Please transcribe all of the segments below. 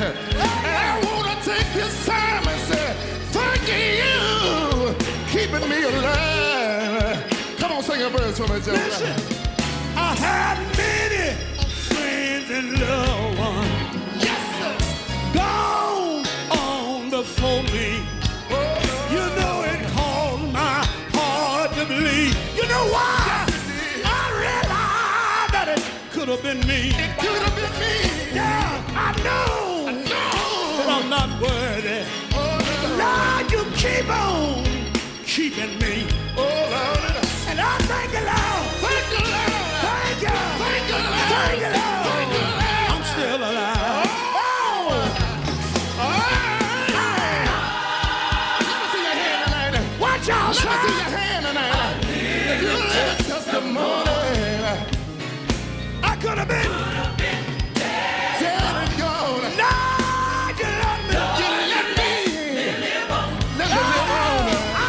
And I want to take this time and say, thank you, keeping me alive. Come on, sing a verse for me, Joe. Listen, I had many friends and loved ones. Yes, sir. Gone on before me. You know it caused my heart to bleed. You know why? I realized that it could have been me. It could have been me. Yeah, I know that I'm not worthy. Lord, you keep on keeping me. And I thank you, Lord. Thank you, Lord. Thank you. Thank you, Lord. Thank you, Lord. Thank you, Lord. I'm still alive. Let me see your hand tonight. Watch out, Let me see son. your hand tonight. If you live a testimony, I could have been dead and gone. No, you love me. You let me live on. Let me live on.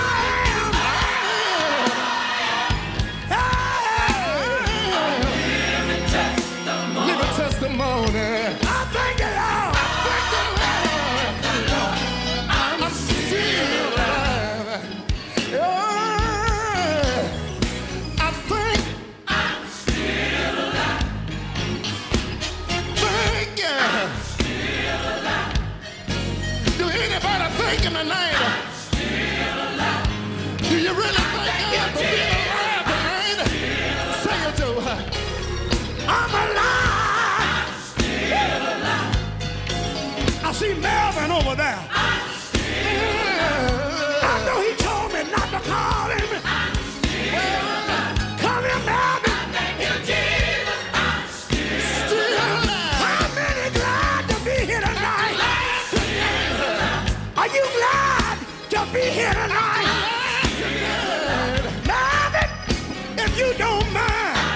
Live a testimony. I thank you, Lord. Thank you, Lord. I'm still alive. I think I'm still alive. Thank you. I'm still alive. Do anybody thinking tonight? I'm still alive. Do you really thank God for being alive tonight? Say it, Joe. I'm alive. I'm still alive. I see Melvin over there. I'm still I know he told me not to call him. I'm still alive. Come here, Melvin. Thank you, Jesus. I'm still alive. How many glad to be here tonight? Are you glad to be here tonight? Melvin, if you don't mind.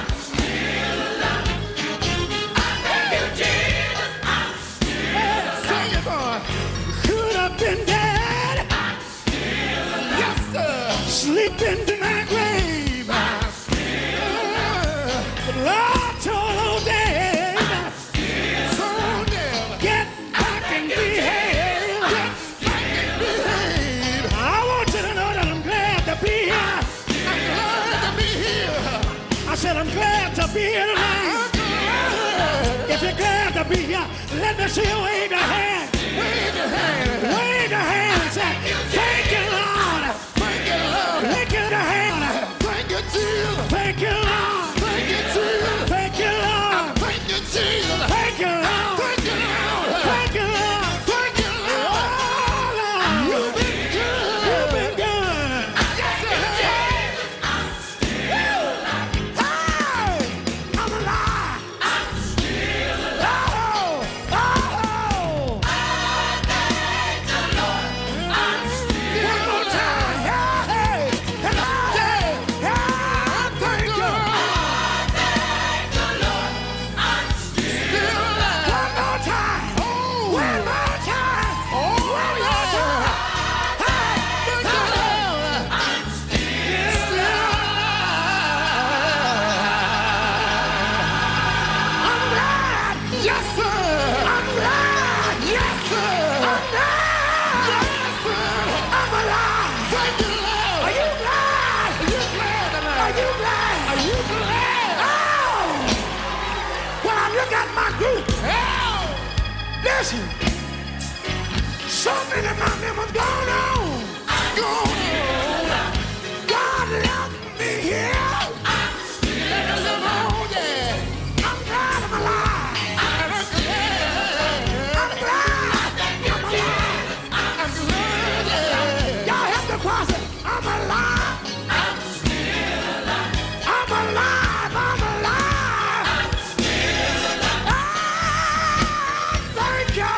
Sing it, boy. Could have been dead, Yes, sir. sleeping in my grave. But Lord told old Dave, So damn. get back and behave. Behave. I want you to know that I'm glad to be here. I'm glad to be here. I said I'm glad to be here tonight. I'm glad. If you're glad to be here, let me see you wave your hand. Wave your hand. Wave your hand and say, thank you, Lord. Thank you, Lord. Lick your hand. Thank you, Jesus. Thank you, Lord. Thank you, Jesus. Thank you, Lord. Thank you, Jesus. Thank you, Lord. Thank you, Lord. Thank you, Lord. Thank you, Lord. Oh, Lord. You've been good. You've been good. Yes, you have. Hey, I'm alive. I'm still alive. Oh, oh. One more time. Hey, hello. Yeah, thank you. Still alive. One more time. Oh. One more time. Oh, One more yeah. time. Hey, Thank you, Lord. Still alive. I'm glad. Yes, sir. I'm glad. Yes, sir. I'm glad. Yes, sir. I'm alive. Thank you, Lord. Are you glad? Are you glad tonight? Are you glad? Are you glad? Oh! When I look at my group, Oh. listen, so many of my members gone on. Go on. God left me here. Let me live on, yeah. I'm glad I'm alive. And I'm glad. I'm glad I'm alive. I'm glad, yeah. Y'all help the choir say, I'm alive. I'm alive. I'm alive. Thank you.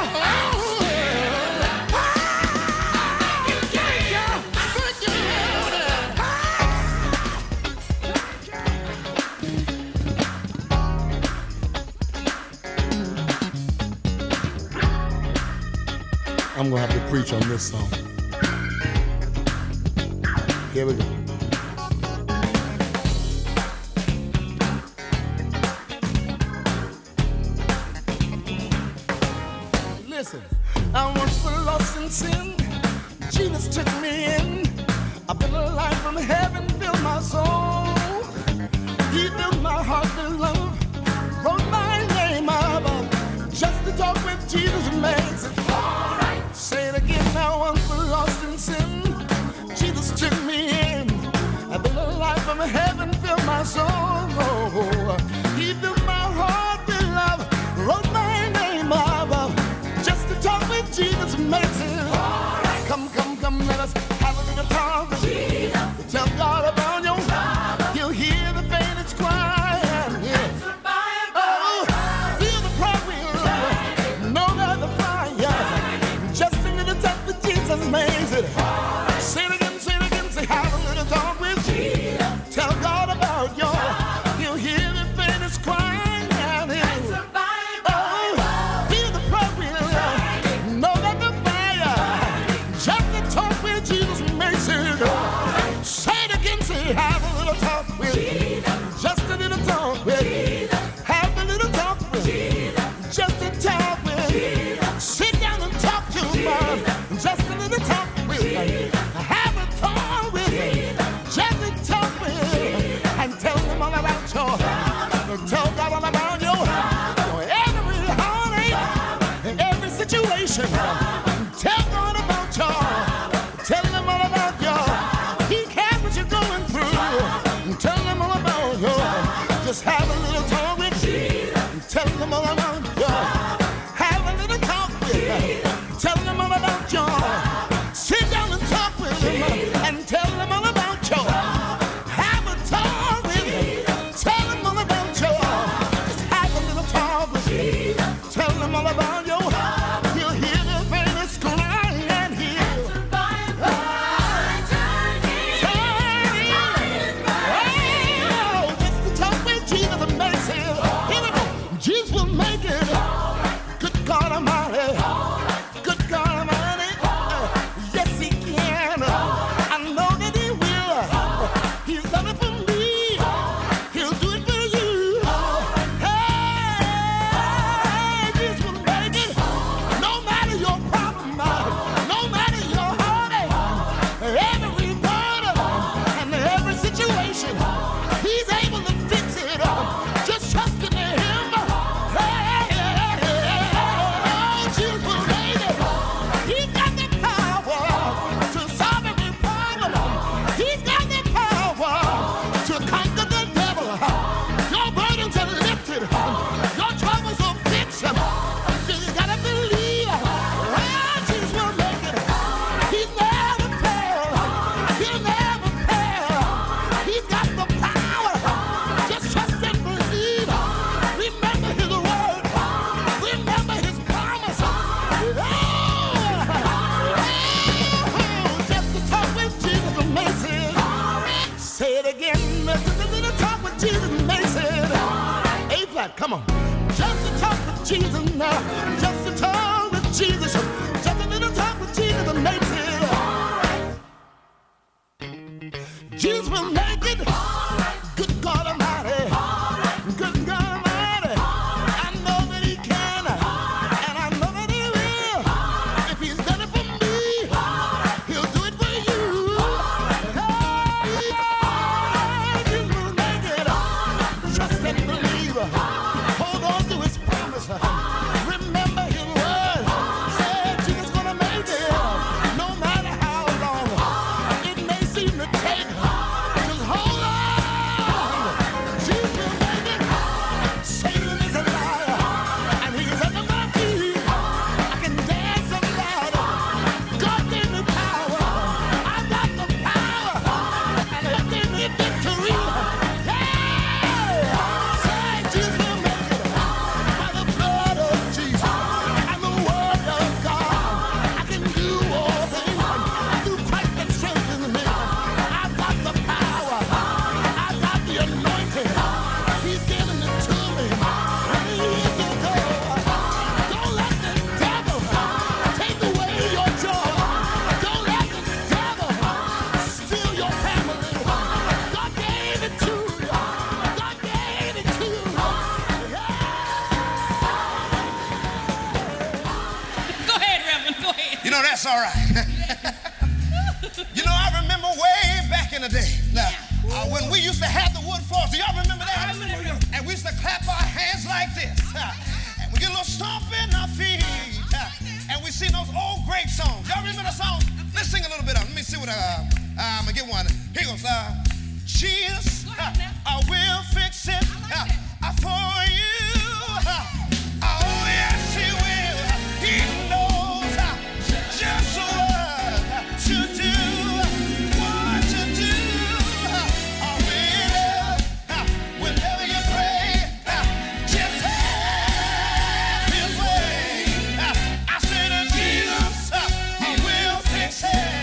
Thank you. Thank you, Lord. I'm gonna have to preach on this song. Here we go. Listen, I once was lost in sin. Jesus took me in. I've been alive from heaven, filled my soul. He filled my heart with love, wrote my name above. Just to talk with Jesus makes it all right. Say it again, I once was lost in sin. Jesus took me in. I've been alive from heaven, filled my soul. He filled my heart with love, wrote my name above. Just to talk with Jesus makes it all right. Come, come, come, let us have a little talk with Jesus. Tell God about your trouble. You'll hear the faintest cry and hear. Oh, feel the pride we'll know that the fire. Just a little talk with Jesus makes it all right. Say it again, say have a little talk with Jesus. Tell God about your trouble. You'll hear the faintest cry and hear. Oh, feel the pride we'll know that the fire. Just to talk with Jesus makes it all right. Say it again, say have a little talk with Jesus. Just a little talk with Jesus. Have a little talk with Jesus. Just a talk with Jesus. Sit down and talk to him. Just a little talk with him. Have a talk with him. Just a talk with him. And tell him all about your. Tell God all about your every heartache and every situation. Tell God about your. Tell him all about your. He cares what you're going through. Tell him all about your. Just have a little talk with Jesus. Tell him all about your. Have a little talk with him. Tell him all about your. Sit down and talk with him and tell him all about your. Have a talk with him. Tell him all about your. Just have a little talk with him. Tell him all about your. He'll hear the faintest cry and he'll. Oh, just to talk with Jesus and make it. Here we go. Jesus will make it. Good God Almighty. Good God Almighty. Yes, He can. I know that He will. He's done it for me. He'll do it for you. Hey, Jesus will make it. No matter your problem, no matter your heartache, every burden and every situation, He's able to fix it. Just trust in Him. Oh, Jesus will make it. He's got the power to solve every problem. He's got the power to conquer the devil. Your burdens are lifted. Your troubles are fixed. You gotta believe. Oh, Jesus will make it. He's never failed. He'll never fail. He's got the power. Just trust and believe. Remember His word. Remember His promise. Just to talk with Jesus makes it. Say it again. Just a little talk with Jesus makes it. A flat, come on. Just to talk with Jesus now. Just to talk with Jesus. Just a little talk with Jesus makes it. Jesus will make it. Good God Almighty. Good God Almighty. I know that He can. And I know that He will. If He's done it for me, He'll do it for you. Hey, Jesus will make it. Trust and believe. Hold on to His promise. Remember His word. Say No, that's all right. You know, I remember way back in the day. Now, when we used to have the wood floors. Do y'all remember that? I remember. And we used to clap our hands like this. And we get a little stomp in our feet. And we sing those old great songs. Y'all remember the song? Let's sing a little bit of it. Let me see what I'm going to get one. Here goes. Jesus, I will fix it for you. Oh, yes, he will. He knows just what to do. What to do. Whenever you pray, just have his way. I say to Jesus, I will fix it.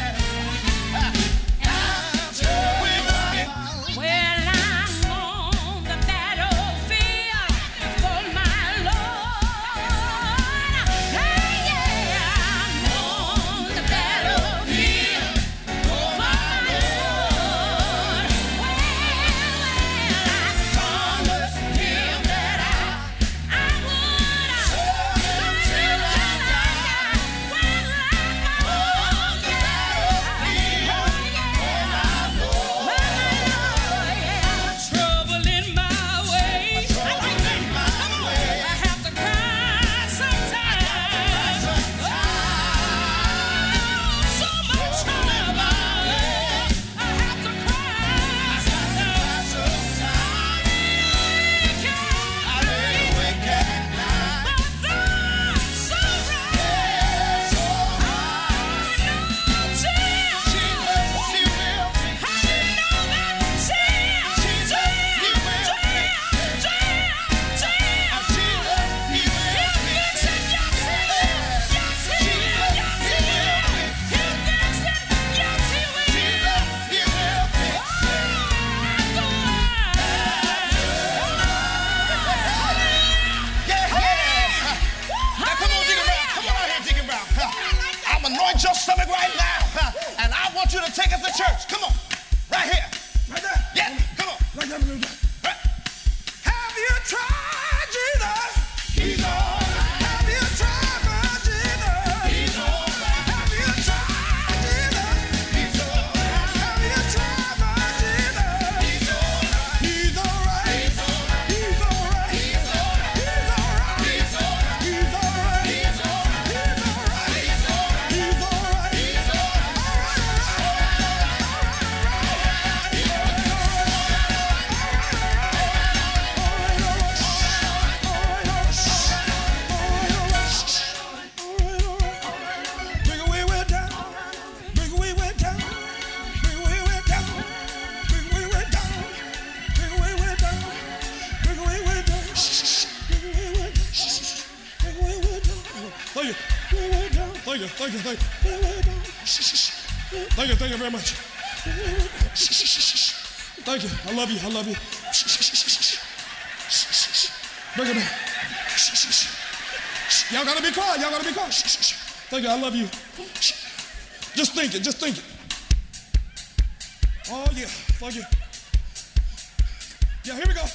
Anoint your stomach right now, and I want you to take us to church. Come on, right here. Right there? Yeah, come on. Right there. Right. Have you tried Jesus? He's all right. Have you tried my Jesus? He's all right. Have you tried Jesus? He's all right. Have you tried my Jesus? He's all right. He's all right. He's all right. He's all right. He's all right. He's all right. He's all right. He's all right. He's all right. He's all right. Thank you very much. Thank you. I love you. Bring it down. Y'all gotta be quiet. Thank you. I love you. Just think it. Oh yeah. Thank you. Yeah, here we go.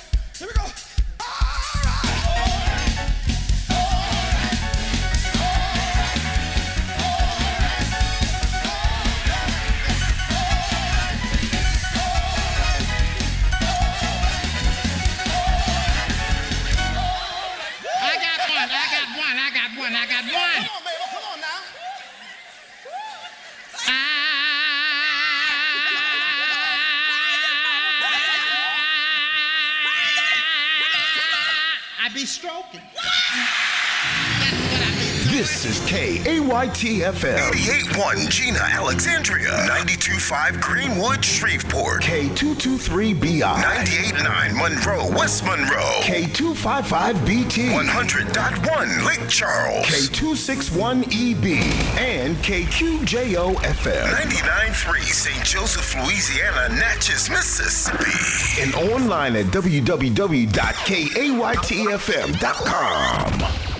I got one. Come on, baby. Come on now. I be stroking. This is KAYT-FM. 88.1 Gina, Alexandria. 92.5 Greenwood, Shreveport. K223BI. 98.9 Monroe, West Monroe. K255BT. 100.1 Lake Charles. K261EB. And KQJO-FM. 99.3 St. Joseph, Louisiana, Natchez, Mississippi. And online at www.kaytfm.com.